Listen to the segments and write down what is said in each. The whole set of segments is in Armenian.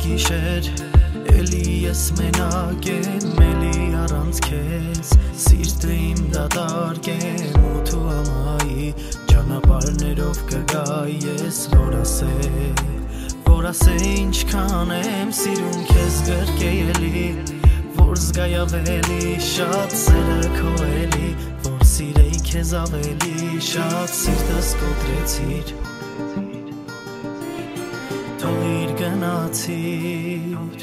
գիշեր էլի ես մենակ եմ էլի առանց քեզ սիրտը իմ դատարկ եմ ու թու ամայի ճանապարհներով կգայի ես որ ասե ինչքան եմ սիրում քեզ գրկեելի որ զգայ ավելի շատ սերը քո էլի որ սիրեի քեզ ավելի շատ սիրտս կոտրեցիր թողիր գնացիր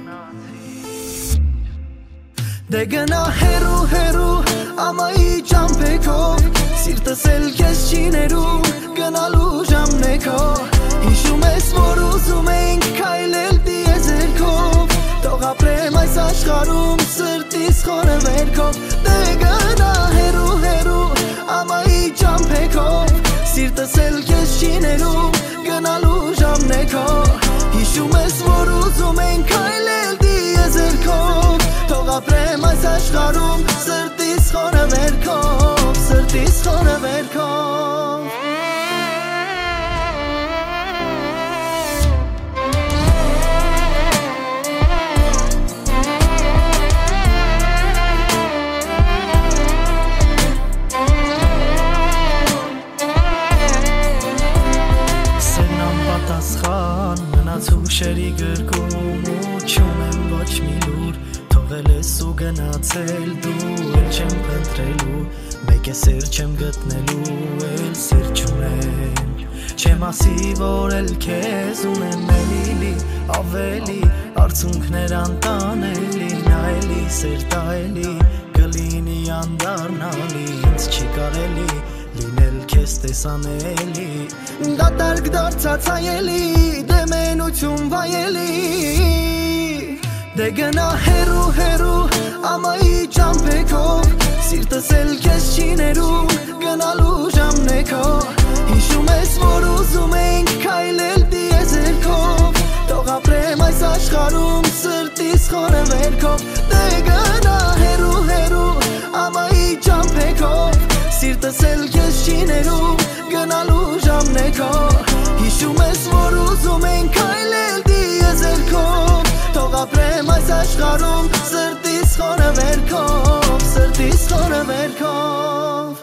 դե գնա հերու ամայի ճամփեքով սիրտս էլ քեզ չի ներում գնալու ժամն է քո հիշում ես որ ուզում էինք քայլել դիեզերքով թող ապրեմ այս աշխարհում սրտիս խորը վերքով դե գնա հերու ամայի ճամփեքով սիրտս էլ քեզ չի ներում գնալու ժամն է քո հիշում ես որ ուզում էինք քայլել դիեզերքով թող ապրեմ այս աշխարհում սրտիս խորը վերքով Հուշերի գրկում ու չունեմ ոչ մի լուր Թողել ես ու գնացել դու էլ չեմ փնտրելու Մեկ է սեր չեմ գտնելու էլ սեր չունեմ Չեմ ասի որ էլ քեզ ունեմ էլի ավելի Արցունքներ անտանելի նայելի սեր տայելի Կլինի անդառնալի ինձ չի կարելի Լինել քեզ տեսանելի Դատարկ դարձած հայելի Դե մենություն վայելի Դե գնա հերու ամայի ճամփեքով Սիրտս էլ քեզ չի ներում գնալու ժամն է քո Հիշում ես որ ուզում էինք քայլել դիեզերքով Թող ապրեմ այս աշխարհում սրտիս խորը վերքով Դե գնա հերու ամայի ճամփեքով Սիրտս էլ քեզ չի ներում գնալու ժամն է քո Հիշում ես որ ուզում ենք քայլել դիեզերքով Թող ապրեմ այս աշխարհում սրտիս խորը վերքով